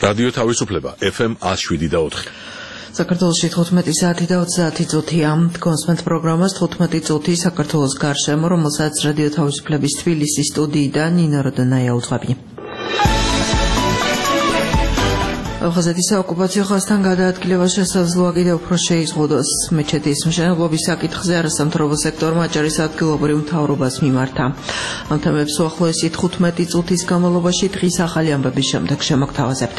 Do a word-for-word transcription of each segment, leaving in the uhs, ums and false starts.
რადიო თავისუფლება F M one oh seven და four. საქართველოში თხუთმეტი საათი და ოცდაათი წუთია. კონსმენთ პროგრამას თხუთმეტი წუთი საქართველოს გარშემო, რომელსაც რადიო თავისუფლების თბილისის სტუდიიდან ნინო როდონაია უძღვები. ხაზეთის საოკუპაციო ხაზთან გადაადგილება შესაძლოა კიდევ უფრო შეიზღუდოს. მეჩეთის მშენებლობის საკითხზე არასამთავრობო სექტორმა აჭარის ადგილობრივ მთავრობას მიმართა. ამ თემებს უახლოესი თხუთმეტი წუთის განმავლობაში დღის ახალი ამბების შემდეგ შემოგთავაზებთ.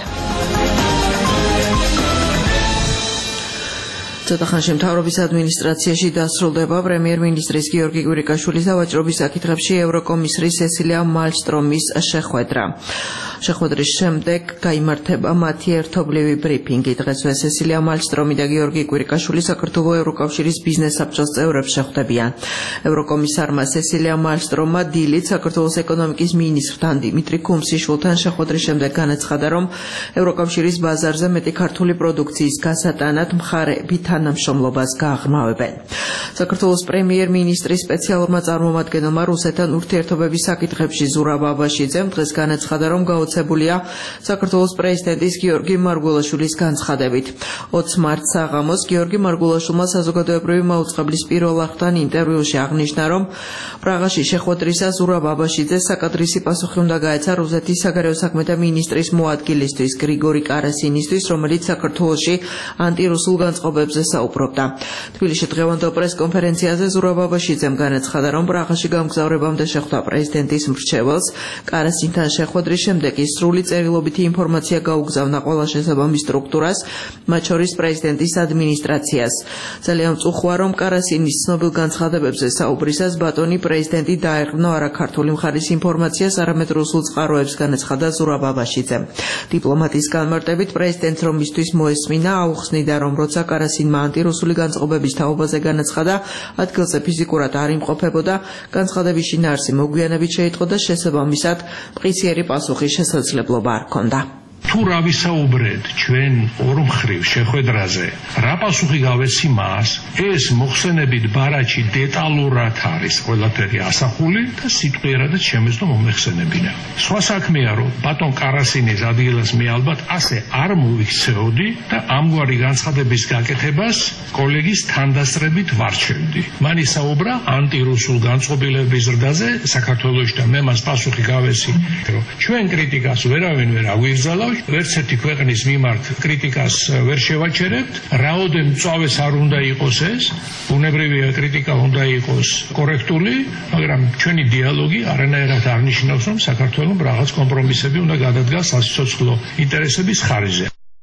ცოტა ხანში მთავრობის ადმინისტრაციაში დასრულდება პრემიერ-მინისტრის გიორგი კვირიკაშვილის დავაჭრობის საკითხებში ევროკომისრის სესილია მალმსტრომის შეხვედრა. შეხვედრის შემდეგ გაიმართება მათი ერთობლივი ბრიფინგი. დღესვე სესილია მალმსტრომი და გიორგი კვირიკაშვილი საქართველოს ევროკავშირის ბიზნეს საბჭოს წევრებს შეხვდებიან. ევროკომისარმა სესილია მალმსტრომმა დილით საქართველოს ეკონომიკის მინისტრთან დიმიტრი ქუმსიშვილთან შეხვედრის შემდეგ განაცხადა, რომ ევროკავშირის ბაზარზე მეტი ქართული პროდუქციის გასატანად მხარეები თანამშრომლობას გააღრმავებენ. საქართველოს პრემიერ-მინისტრის სპეციალურმა წარმომადგენელმა რუსეთთან ურთიერთობების საკითხებში ზურაბ აბაშიძემ დღეს განაცხადა, რომ გაოცებულია საქართველოს პრეზიდენტის გიორგი მარგულაშვილის განცხადებით. ოც მარტს საღამოს გიორგი მარგულაშვილმა საზოგადოებრივი მაუწყებლის პირველ არხთან ინტერვიუში აღნიშნა, რომ პრაღაში შეხვედრისას ზურაბ აბაშიძეს საკადრისი პასუხი უნდა გაეცა რუსეთის საგარეო საქმეთა მინისტრის მოადგილისთვის გრიგორი კარასინისთვის, რომელიც საქართველოში ანტირუსულ განწყობებზე საუბრობდა. თბილისში დღევანდელ პრესკონფერენციაზე ზურაბ აბაშიძემ განაცხადა, რომ პრაღაში გამგზავრებამდე შეხვდა პრეზიდენტის მრჩეველს. კარასინთან შეხვედრის შემდეგ ის სრული წერილობითი ინფორმაცია გაუგზავნა ყველა შესაბამის სტრუქტურას, მათ შორის პრეზიდენტის ადმინისტრაციას. ძალიან მწუხოა, რომ კარასინის ცნობილ განცხადებებზე საუბრისას ბატონი პრეზიდენტი დაეღრნა არა ქართული მხარის ინფორმაციას, არამედ რუსულ წყაროებს, განაცხადა ზურაბ აბაშიძემ. დიპლომატის განმარტებით პრეზიდენტს რომ მისთვის მოესმინა, აუხსნიდა, რომ როცა კარასინმა ანტირუსული განწყობების თაობაზე განაცხადა, ადგილზე ფიზიკურად არ იმყოფებოდა, განცხადების შინაარსი მოგვიანებით შეიტყო და შესაბამისად მყისიერი პასუხის შესაძლებლობა არ ჰქონდა. თუ რა ვისაუბრეთ ჩვენ ორმხრივ შეხვედრაზე, რა პასუხი გავეცი მას, ეს მოხსენებით ბარათში დეტალურად არის ყველაფერი ასახული და სიტყვიერადაც შემეძლო მომეხსენებინა. სხვა საქმეა, რომ ბატონ კარასინის ადგილას მე ალბათ ასე არ მოვიქცეოდი და ამგვარი განცხადების გაკეთებას კოლეგის თანდასწრებით ვარჩევდი. მან ისაუბრა ანტირუსულ განწყობილების ზრდაზე საქართველოში და მე მას პასუხი გავეცი, რომ ჩვენ კრიტიკას ვერავინ ვერ აგვიგზავნა, ვერც ერთი ქვეყნის მიმართ კრიტიკას ვერ შევაჩერებთ. რაოდენ მწვავეს არ უნდა იყოს ეს, ბუნებრივია კრიტიკა უნდა იყოს კორექტული, მაგრამ ჩვენი დიალოგი არანაირად არ ნიშნავს, რომ საქართველოს რაღაც კომპრომისები უნდა გადადგას სასიცოცხლო ინტერესების ხარჯზე.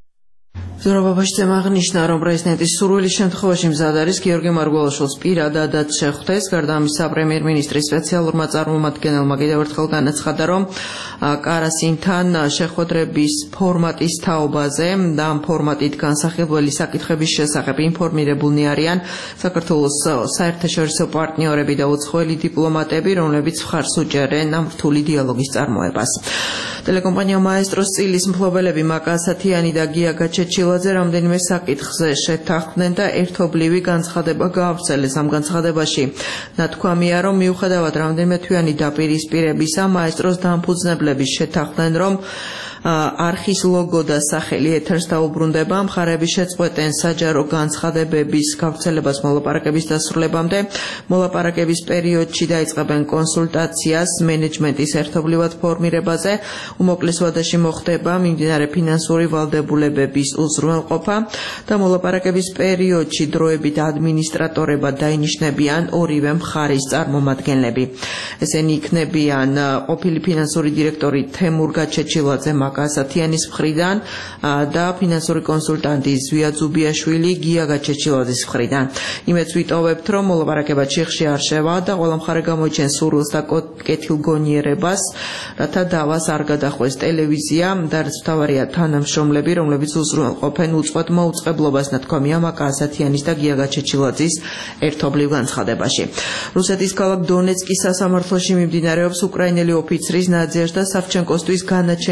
ზურაბ აბაშიძემ აღნიშნა, რომ პრეზიდენტის სურვილის შემთხვევაში მზად არის გიორგი მარგულაშვილს პირადადაც შეხვდეს. გარდა ამისა, პრემიერ-მინისტრის სპეციალურმა წარმომადგენელმა კიდევ ერთხელ განაცხადა, რომ კარასინთან შეხვედრების ფორმატის თაობაზე და ამ ფორმატით განსახილველი საკითხების შესახებ ინფორმირებულნი არიან საქართველოს საერთაშორისო პარტნიორები და უცხოელი დიპლომატები, რომლებიც მხარს უჭერენ ამ რთული დიალოგის წარმოებას. ტელეკომპანია მაესტროს წილის მფლობელები მაკა ასათიანი და გია გაჩეჩილაძე რამდენიმე საკითხზე შეთანხმდნენ და ერთობლივი განცხადება გაავრცელეს. ამ განცხადებაში ნათქვამია, რომ მიუხედავად რამდენიმე თვიანი დაპირისპირებისა, მაესტროს დამფუძნებლები შეთანხმდნენ, რომ არხის ლოგო და სახელი ეთერს დაუბრუნდება. მხარეები შეწყვეტენ საჯარო განცხადებების გავრცელებას მოლაპარაკების დასრულებამდე. მოლაპარაკების პერიოდში დაიწყებენ კონსულტაციას მენეჯმენტის ერთობლივად ფორმირებაზე. უმოკლეს ვადაში მოხდება მიმდინარე ფინანსური ვალდებულებების უზრუნველყოფა და მოლაპარაკების პერიოდში დროებით ადმინისტრატორებად დაინიშნებიან ორივე მხარის წარმომადგენლები. ესენი იქნებიან ყოფილი ფინანსური დირექტორი თემურ გაჩეჩილაძე ასათიანის მხრიდან და ფინანსური კონსულტანტი ზვია ძუბიაშვილი გია გაჩეჩილაძის მხრიდან. იმედს ვიტოვებთ, რომ მოლაპარაკება ჩიხში არ შევა და ყველა მხარე გამოიჩენს სურვილს და კეთილგონიერებას, რათა დავას არ გადახვეს ტელევიზია და რაც მთავარია თანამშრომლები, რომლებიც უზრუნველყოფენ უწყვეტ მოუწყებლობას, ნათქვამია მაკა ასათიანის და გია გაჩეჩილაძის ერთობლივ განცხადებაში. რუსეთის ქალაქ დონეცკის სასამართლოში მიმდინარეობს უკრაინელი ოფიცრის ნაძიაშ და სავჩენკოსთვის განაჩენის გამო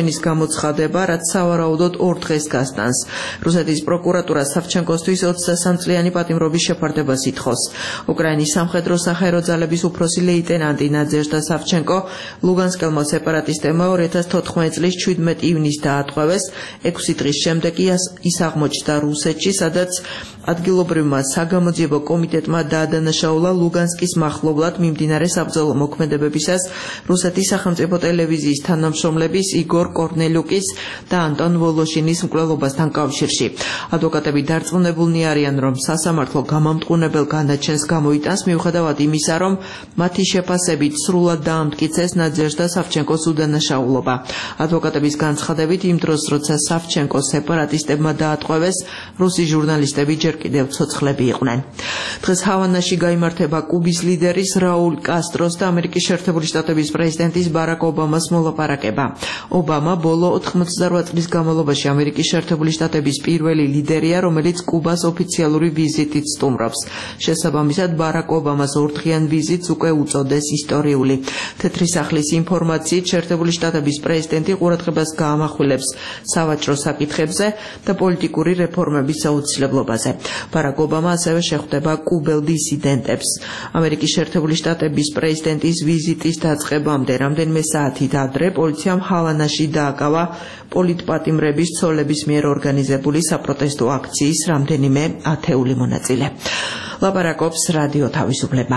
გამოცხადება, რაც სავარაუდოდ ორ დღეს გასტანს. რუსეთის პროკურატურა სავჩენკოსთვის ოცდასამ წლიანი პატიმრობის შეფარდებას ითხოვს. უკრაინის სამხედრო საჰაერო ძალების უფროსი ლეიტენანტი ნადეჟდა სავჩენკო ლუგანსკელმა სეპარატისტებმა ორი ათას თოთხმეტი წლის შვიდმეტი ივნისს დაატყვევეს. ექვსი დღის შემდეგ ის აღმოჩნდა რუსეთში, სადაც ადგილობრივმა საგამოძიებო კომიტეტმა დაადანაშაულა ლუგანსკის მახლობლად მიმდინარე საბრძოლო მოქმედებებისას რუსეთის სახელმწიფო ტელევიზიის თანამშრომლების იგორ კორნელიუკის და ანტონ ვოლოშინის მკვლელობასთან კავშირში. ადვოკატები დარწმუნებულნი არიან, რომ სასამართლო გამამტყუნებელ განაჩენს გამოიტანს, მიუხედავად იმისა, რომ მათი შეფასებით სრულად დაამტკიცეს ნადეჟდა სავჩენკოს უდანაშაულობა. ადვოკატების განცხადებით, იმ დროს, როცა სავჩენკოს სეპარატისტებმა დაატყვევეს, რუსი ჟურნალისტები ჯერ კიდევ ცოცხლები იყვნენ. დღეს ჰავანაში გაიმართება კუბის ლიდერის რაულ კასტროს და ამერიკის შეერთებული შტატების პრეზიდენტის ბარაკ ობამას მოლაპარაკება. ობამა ბოლო ოთხმოცდაოთხ წლის განმავლობაში ამერიკის შეერთებული შტატების პირველი ლიდერია, რომელიც კუბას ოფიციალური ვიზიტით სტუმრობს. შესაბამისად, ბარაკ ობამას ორდღიან ვიზიტს უკვე უწოდეს ისტორიული. თეთრი სახლის ინფორმაციით, შეერთებული შტატების პრეზიდენტი ყურადღებას გაამახვილებს სავაჭრო საკითხებზე და პოლიტიკური რეფორმების აუცილებლობაზე. ბარაკ ობამა ასევე შეხვდება კუბელ დისიდენტებს. ამერიკის შეერთებული შტატების პრეზიდენტის ვიზიტის დაწყებამდე რამდენიმე საათით ადრე პოლიციამ ჰავანაში დააკავა პოლიტპატიმრების ცოლების მიერ ორგანიზებული საპროტესტო აქციის რამდენიმე ათეული მონაწილე. ლაპარაკობს რადიო თავისუფლება.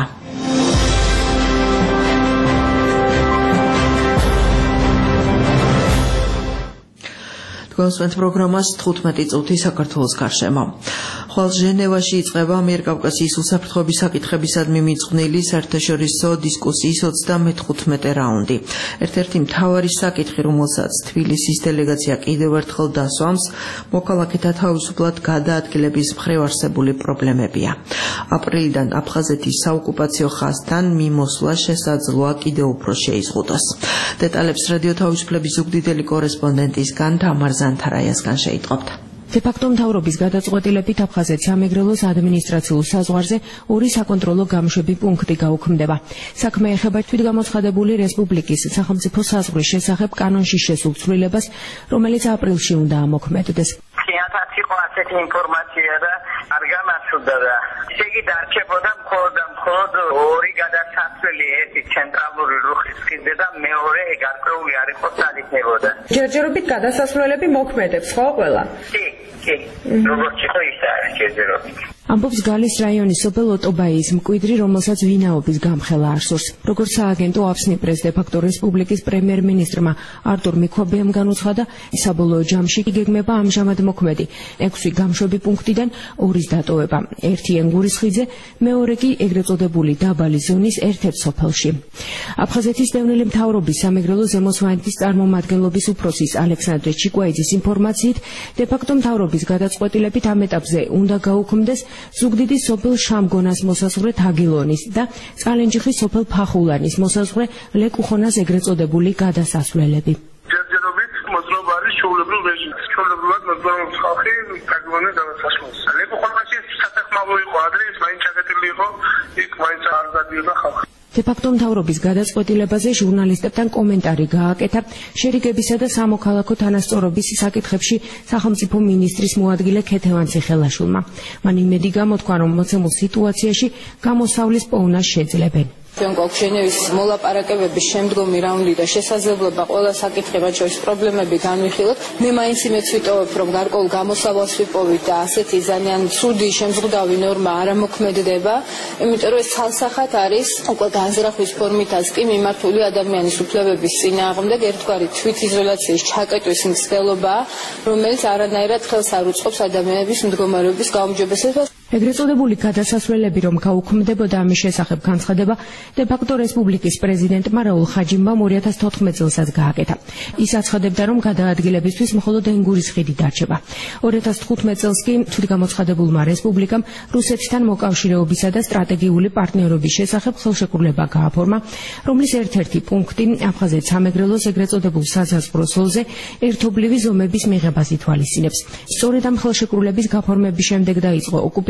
კონსვენთ პროგრამას თხუთმეტი წუთი საქართველოს გარშემო. ხვალ ჟენევაში იწყება ამიერკავკასიის უსაფრთხოების საკითხებისადმი მიძღვნილი საერთაშორისო დისკუსიის ოცდამეთხუთმეტე რაუნდი. ერთ-ერთი მთავარი საკითხი, რომელსაც თბილისის დელეგაცია კიდევ ერთხელ დასვამს, მოქალაქეთა თავისუფლად გადაადგილების მხრივ არსებული პრობლემებია. აპრილიდან აფხაზეთის საოკუპაციო ხაზთან მიმოსვლა შესაძლოა კიდევ უფრო შეიზღუდოს. დეტალებს რადიო თავისუფლების ზუგდიდელი კორესპონდენტისგან თამარ ზანთარაიასგან შეიტყობთ. დე-ფაქტო მთავრობის გადაწყვეტილებით აფხაზეთის სამეგრელოს ადმინისტრაციულ საზღვარზე ორი საკონტროლო გამოშვები პუნქტი გაუქმდება. საქმე ეხება თვითგამოცხადებული რესპუბლიკის სახელმწიფო საზღვრის შესახებ კანონში შესულ ცვლილებას, რომელიც აპრილში უნდა ამოქმედდეს. ხიანთაც იყო ასეთი ინფორმაცია და არ გამართულდა და ესე იგი დარჩებოდა მხოლოდ და მხოლოდ ორი გადასასვლელი, ერთი ცენტრალური რუხის ხიდზე და მეორე გარკვეული არ იყო სალიქნებოდა. ჯერჯერობით გადასასვლელები მოქმედებს ხო ყველა? კი, კი. როგორც იყო ისაა ჯერჯერობით. ამბობს გალის რაიონის სოფელ ოტობაიის მკვიდრი, რომელსაც ვინაობის გამხელა არ სურს. როგორც სააგენტო აფსნიპრეს დე-ფაქტო რესპუბლიკის პრემიერ-მინისტრმა არტურ მიქვაბიამ განუცხადა, საბოლოო ჯამში იგეგმება ამჟამად მოქმედი ექვსი გამშვები პუნქტიდან ორის დატოვება. ერთი ენგურის ხიდზე, მეორე კი ეგრეთ წოდებული დაბალი ზონის ერთ-ერთ სოფელში. აფხაზეთის დევნილი მთავრობის სამეგრელო ზემო სვანეთის წარმომადგენლობის უფროსის ალექსანდრე ჩიკვაიძის ინფორმაციით, დე-ფაქტო მთავრობის გადაწყვეტილებით ამ ეტაპზე უნდა გაუქმდეს ზუგდიდის სოფელ შამგონას მოსაზღვრე თაგილონის და წყალენჯიხის სოფელ ფახულანის მოსაზღვრე ლეკუხონას ეგრეთ წოდებული გადასასვლელები. ჯერჯერობით მოძრაობა არის ჩვეულებრივ რეჟიმში. ჩვეულებრივად მოძრაობს ხალხი თაგილონის გადასასვლელს. ლეკუხონაში სასახმავო იყო ადრე, ის მაინც ჩაკეტილი იყო, იქ მაინც არ გადიოდა ხალხი. დე-ფაქტო მთავრობის გადაწყვეტილებაზე ჟურნალისტებთან კომენტარი გააკეთა შერიგებისა და სამოქალაქო თანასწორობის საკითხებში სახელმწიფო მინისტრის მოადგილე ქეთევან ციხელაშვილმა. მან იმედი გამოთქვა, რომ მოცემულ სიტუაციაში გამოსავლის პოვნას შეძლებენ. ჩვენ გვაქვს ჟენევის მოლაპარაკებების შემდგომი რაუნდი და შესაძლებლობა ყველა საკითხი, რაც შორის პრობლემები განვიხილოთ. მე მაინც იმედს ვიტოვებ, რომ გარკვეულ გამოსავალს ვიპოვით და ასეთი ძალიან ცუდი შემზღუდავი ნორმა არ ამოქმედდება, იმიტომ რომ ეს ცალსახად არის უკვე განზრახვის ფორმითაც კი მიმართული ადამიანის უფლებების წინააღმდეგ ერთგვარი თვითიზოლაციის ჩაკეტვის მცდელობა, რომელიც არანაირად ხელს არ უწყობს ადამიანების მდგომარეობის გაუმჯობესებას. ეგრეთ წოდებული გადასასვლელები რომ გაუქმდებოდა, ამის შესახებ განცხადება დე-ფაქტო რესპუბლიკის პრეზიდენტმა რაულ ხაჯიმბამ ორი ათას თოთხმეტ წელსაც გააკეთა. ის აცხადებდა, რომ გადაადგილებისთვის მხოლოდ ენგურის ხიდი დარჩება. ორი ათას თხუთმეტ წელს კი თვითგამოცხადებულმა რესპუბლიკამ რუსეთთან მოკავშირეობისა და სტრატეგიული პარტნიორობის შესახებ ხელშეკრულება გააფორმა, რომლის ერთ-ერთი პუნქტი აფხაზეთის სამეგრელოს ეგრეთ წოდებულ საზღვრო ზოლზე ერთობლივი ზომების მიღებას ითვალისწინებს. სწორედ ამ ხელშეკრულების გაფორმების შემდეგ დაიწყო ოკუპირებული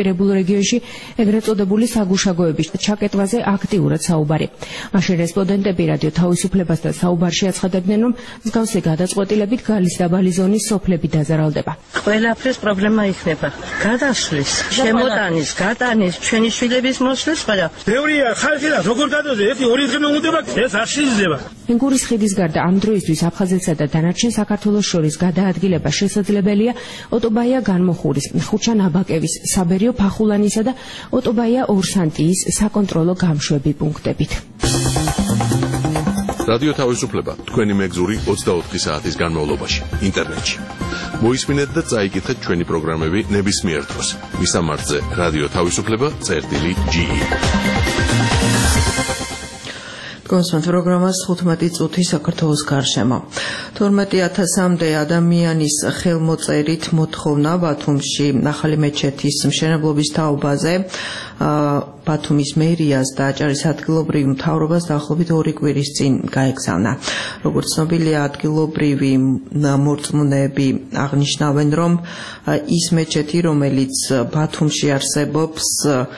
ოკუპირებულ რეგიონში ეგრეთ წოდებული საგუშაგოების ჩაკეტვაზე აქტიურად საუბარი. მაშინ რესპონდენტები რადიო თავისუფლებასთან საუბარში აცხადებდნენ, რომ მსგავსი გადაწყვეტილებით გალის დაბალი ზონის სოფლები დაზარალდება. ყველაფრის პრობლემა იქნება. გადასვლის, შემოტანის, გატანის, ჩვენი შვილების მოსვლის ყველა. ბევრია ხალხი და როგორ გადაზე ერთი ორი დღე მომუნდება, ეს არ შეიძლება. ენგურის ხიდის გარდა ამ დროისთვის აფხაზეთსა და დანარჩენ საქართველოს შორის გადაადგილება შესაძლებელია ოტობაია განმოხურის, ხუჩა-ნაბაკევის, საბერიო ფახულანისა და ოტობაია ორსანტიის საკონტროლო გამშვები პუნქტებით. რადიო თავისუფლება თქვენი მეგზური ოცდაოთხი საათის განმავლობაში ინტერნეტში. მოისმინეთ და წაიკითხეთ ჩვენი პროგრამები ნებისმიერ დროს. მისამართზე რადიო თავისუფლება წერტილი ჯი ი. კონსულტ პროგრამას თხუთმეტი წუთი საქართველოს გარშემო. თორმეტი ათასამდე ადამიანის ხელმოწერით მოთხოვნა ბათუმში ახალი მეჩეთის მშენებლობის თაობაზე ბათუმის მერიას და აჭარის ადგილობრივ მთავრობას დაახლოებით ორი კვირის წინ გაეგზავნა. როგორც ცნობილია, ადგილობრივი მორწმუნეები აღნიშნავენ, რომ ის მეჩეთი, რომელიც ბათუმში არსებობს,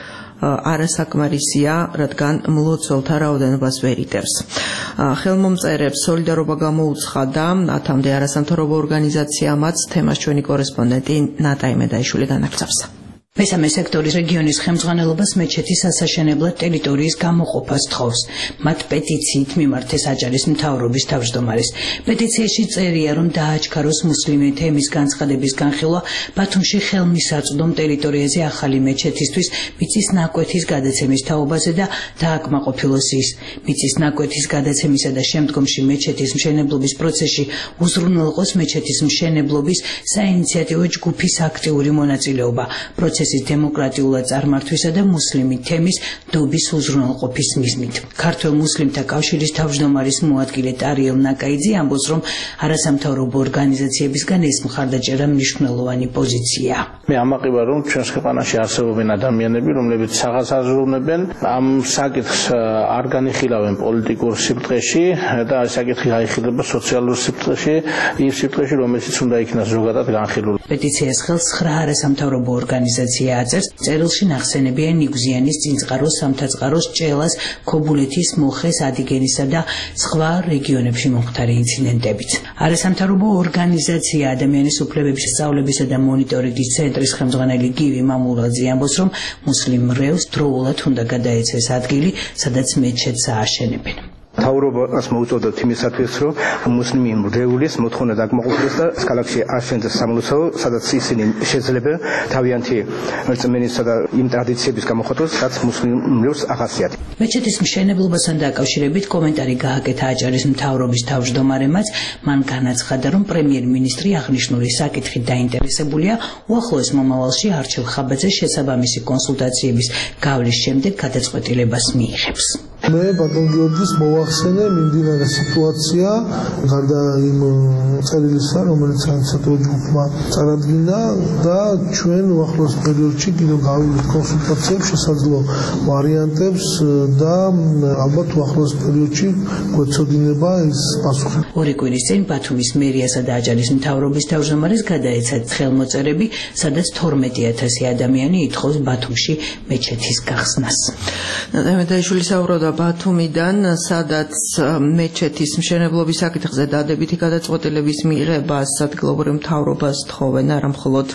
არასაკმარისია, რადგან მლოცველთა რაოდენობას ვერ იტევს. ხელმომწერებს სოლიდარობა გამოუცხადა ათამდე არასამთავრობო ორგანიზაციამაც. თემას ჩვენი კორესპონდენტი ნატა იმედაიშვილი განაგრძობს. მესამე სექტორის რეგიონის ხელმძღვანელობას მეჩეთის ასაშენებლად ტერიტორიის გამოყოფას თხოვს. მათ პეტიციით მიმართეს აჭარის მთავრობის თავმჯდომარეს. პეტიციაში წერია, რომ დააჩქაროს მუსლიმთა ემის განცხადების განხილვა ბათუმში ხელმისაწვდომ ტერიტორიაზე ახალი მეჩეთისთვის მიწის ნაკვეთის გადაცემის თაობაზე და დააკმაყოფილოს ის. მიწის ნაკვეთის გადაცემისა და შემდგომში მეჩეთის მშენებლობის პროცესში უზრუნველყოს მეჩეთის მშენებლობის საინიციატივო ჯგუფის აქტიური მონაწილეობა. პროცესი დემოკრატიულად წარმართვისა და მუსლიმი თემის დობის უზრუნველყოფის მიზნით. ქართველ მუსლიმთა კავშირის თავმჯდომარის მოადგილე ტარიელ ნაკაიძე ამბობს, რომ არასამთავრობო ორგანიზაციებისგან ეს მხარდაჭერა მნიშვნელოვანი პოზიციაა. მე ამაყივა, რომ ჩვენს ქვეყანაში არსებობენ ადამიანები, რომლებიც საღას აზროვნებენ, ამ საკითხს არ განიხილავენ პოლიტიკურ სიბრტყეში და ეს საკითხი გაიხილება სოციალურ სიბრტყეში, იმ სიბრტყეში, რომელშიც უნდა იქნას ზოგადად განხილული. პეტიციას ხელს ცხრა არასამთავრობო ორგანიზაცია აწერს. წერილში ნახსენებია ნიგზიანის, წინწყაროს, სამთაწყაროს, ჭელას, ქობულეთის, მოხეს, ადიგენისა და სხვა რეგიონებში მომხდარი ინციდენტებიც. არასამთავრობო ორგანიზაცია ადამიანის უფლებების სწავლებისა და მონიტორინგის ცენტრის ხელმძღვანელი გივი მამულაძე ამბობს, რომ მუსლიმ მრევლს დროულად უნდა გადაეცეს ადგილი, სადაც მეჩეთს ააშენებენ. მთავრობას მოუწოდოთ იმისათვის, რომ მუსლიმი მრევლის მოთხოვნა დაკმაყოფილოს და ქალაქში აშენდეს სამლოცველო, სადაც ისინი შეძლებენ თავიანთი რწმენისა და იმ ტრადიციების გამოხატვას, რაც მუსლიმ მრევლს ახასიათებს. მეჩეთის მშენებლობასთან დაკავშირებით კომენტარი გააკეთა აჭარის მთავრობის თავმჯდომარემაც. მან განაცხადა, რომ პრემიერ-მინისტრი აღნიშნული საკითხით დაინტერესებულია, უახლოეს მომავალში არჩილ ხაბაძე შესაბამისი კონსულტაციების გავლის შემდეგ გადაწყვეტილებას მიიღებს. მე ბატონ გიორგის მოვახსენე მიმდინარე სიტუაცია გარდა იმ წერილისა, რომელიც საინიციატივო ჯგუფმა წარადგინა და ჩვენ უახლოეს პერიოდში კიდევ გავივლით კონსულტაციებს, შესაძლო ვარიანტებს და ალბათ უახლოეს პერიოდში გვეცოდინება ის პასუხი. ორი კვირის წინ ბათუმის მერიასა და აჭარის მთავრობის თავმჯდომარეს გადაეცათ ხელმოწერები, სადაც თორმეტი ათასი ადამიანი ითხოვს ბათუმში მეჩეთის გახსნას. იმედაიშვილი საუბრობდა ბათუმიდან, სადაც მეჩეთის მშენებლობის საკითხზე დადებითი გადაწყვეტილების მიღებას ადგილობრივ მთავრობას თხოვენ არა მხოლოდ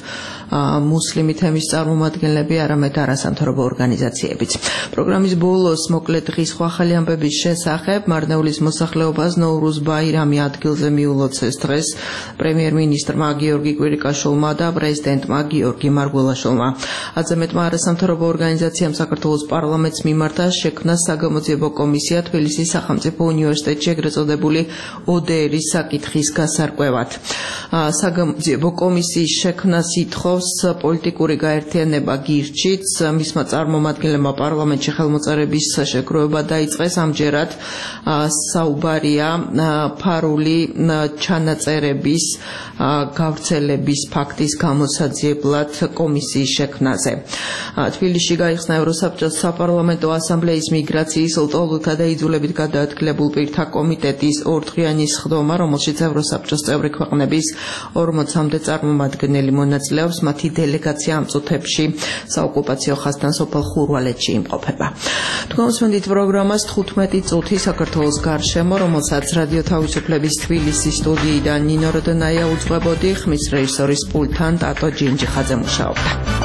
მუსლიმი თემის წარმომადგენლები, არამედ არასამთავრობო ორგანიზაციებიც. პროგრამის ბოლოს მოკლე დღის სხვა ახალი ამბების შესახებ მარნეულის მოსახლეობას ნოვრუზ ბაირამი ადგილზე მიულოცეს დღეს პრემიერ-მინისტრმა გიორგი კვირიკაშვილმა და პრეზიდენტმა გიორგი მარგველაშვილმა. ათზემეტმა არასამთავრობო ორგანიზაციამ საქართველოს პარლამენტს მიმართა შექმნა საგამოძიებო კომისია თბილისის სახელმწიფო უნივერსიტეტში ეგრეთ წოდებული ო დე ერის საკითხის გასარკვევად. საგამოძიებო კომისიის შექმნას ითხოვს პოლიტიკური გაერთიანება გირჩიც. მისმა წარმომადგენლებმა პარლამენტში ხელმოწერების შეგროვება დაიწყეს. ამჯერად საუბარია ფარული ჩანაწერების გავრცელების ფაქტის გამოსაძიებლად კომისიის შექმნაზე. თბილისში გაიხსნა ევროსაბჭოს საპარლამენტო ასამბლეის მიგრაციის, ახალგაზრდულ ტოლულთა და იძულებით გადაადგილებულ პირთა კომიტეტის ორდღიანი სხდომა, რომელშიც ევროსაბჭოს წევრი ქვეყნების ორმოცამდე წარმომადგენელი მონაწილეობს, მათი დელეგაცია ამ წუთებში საოკუპაციო ხაზთან სოფელ ხურვალეთში იმყოფება. თქვენ უსმენთ პროგრამას თხუთმეტი წუთი საქართველოს გარშემო, რომელსაც რადიო თავისუფლების თბილისის სტუდიიდან ნინო როდონაია უძღვებოდი, ხმის რეჟისორის პულტთან ტატო ჯინჯიხაძე მუშაობდა.